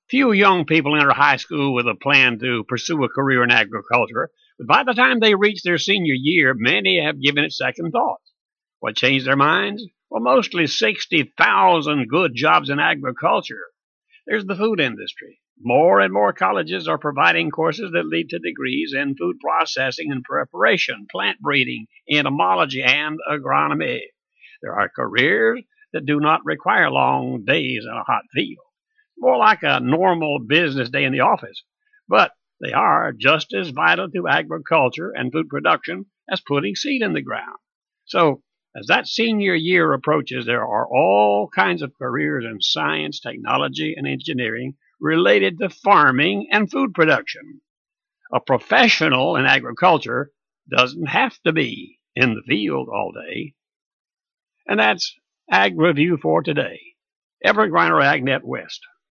Few young people enter high school with a plan to pursue a career in agriculture, but by the time they reach their senior year, many have given it second thought. What changed their minds? Well, mostly 60,000 good jobs in agriculture. There's the food industry. More and more colleges are providing courses that lead to degrees in food processing and preparation, plant breeding, entomology, and agronomy. There are careers that do not require long days in a hot field, more like a normal business day in the office, but they are just as vital to agriculture and food production as putting seed in the ground. So, as that senior year approaches, there are all kinds of careers in science, technology, and engineering related to farming and food production. A professional in agriculture doesn't have to be in the field all day. And that's Ag Review for today. Evergreen or AgNet West.